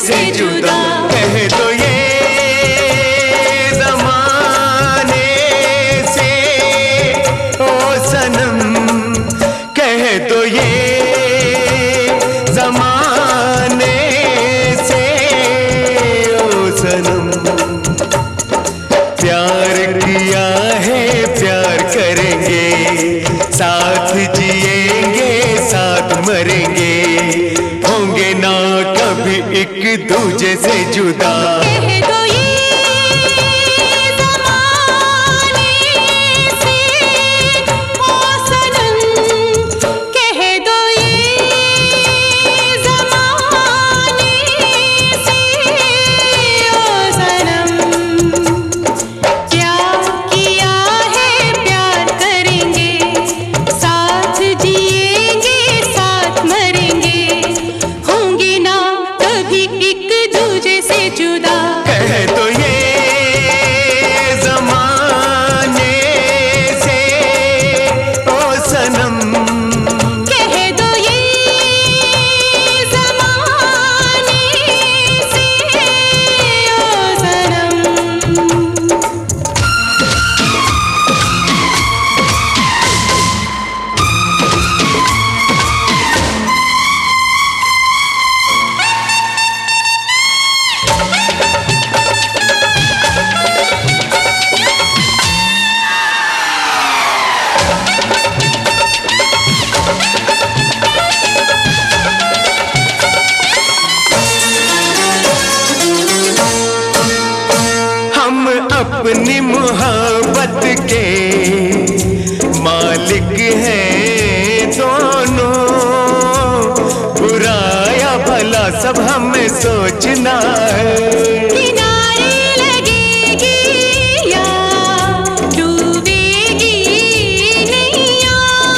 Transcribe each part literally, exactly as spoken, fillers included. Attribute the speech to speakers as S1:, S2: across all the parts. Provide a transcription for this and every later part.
S1: से जुदा। कह दो ये ज़माने से ओ सनम, कह दो ये ज़माने से ओ सनम। प्यार किया है प्यार करेंगे, साथ जिएंगे साथ मरेंगे, होंगे ना कभी एक दूजे से जुदा।
S2: कह दो ये ज़माने से ओ सनम, कह दो ये ज़माने से ओ सनम। प्यार किया है प्यार करेंगे, साथ जिएंगे साथ मरेंगे, होंगे ना कभी एक दूजे से जुदा।
S1: कह दो ये ज़माने से ओ सनम,
S2: कह दो ये ज़माने से ओ सनम।
S1: हम अपनी मोहब्बत के मालिक हैं दोनों, बुरा या भला सब हमें सोचना है।
S2: किनारे लगेगी या डूबेगी नैया,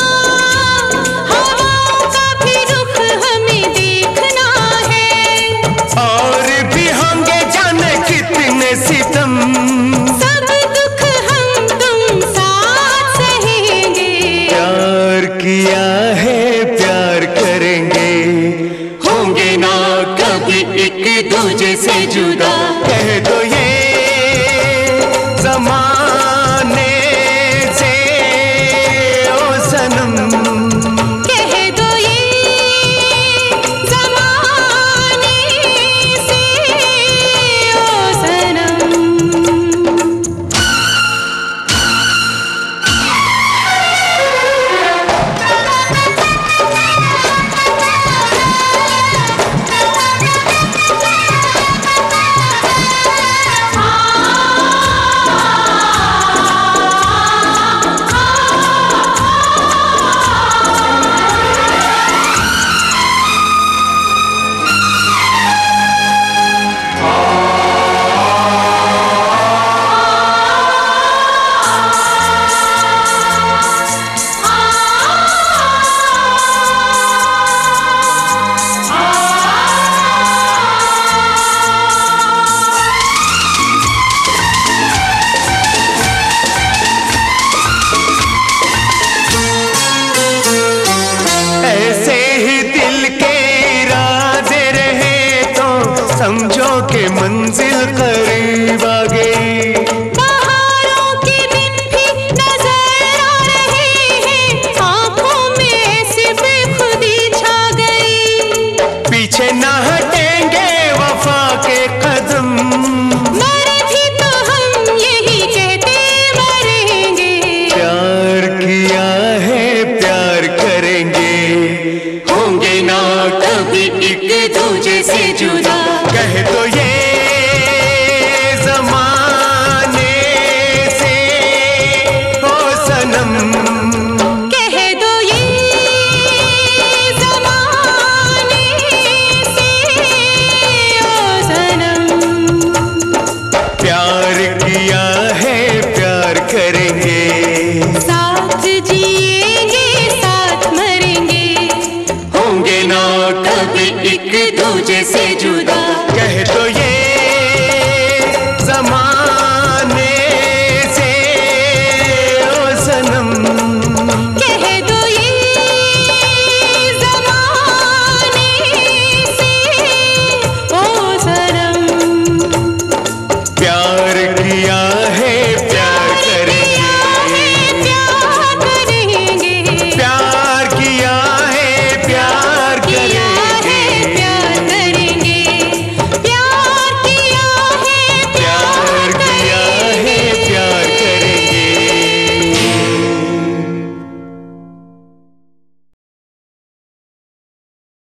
S2: हवाओं का भी रुख हमें देखना है।
S1: और भी होंगे जाने कितने सितम,
S2: सब दुख हम तुम साथ सहेंगे।
S1: प्यार किया है प्यार करेंगे, होंगे ना कभी एक दूजे से जुदा। कह दो ये ज़माने से ओ सनम,
S2: कह दो ये ज़माने से ओ सनम।
S1: ऐसे ही दिल के इरादे रहे तो समझो कि मंजिल करीब आ गई।
S2: बहारों के दिन भी नजर आ रहे हैं, आंखों में ऐसी बेखुदी छा गई।
S1: पीछे न हटेंगे वफा के कदम,
S2: मरे भी तो हम यही कहते मरेंगे।
S1: प्यार किया है प्यार करेंगे, होंगे ना कभी एक दूजे से जुदा। कह दो ये ज़माने से ओ सनम,
S2: कह दो ये ज़माने से ओ सनम।
S1: प्यार किया है प्यार करेंगे,
S2: साथ जिएंगे साथ मरेंगे,
S1: होंगे ना कभी एक दूजे से जुदा।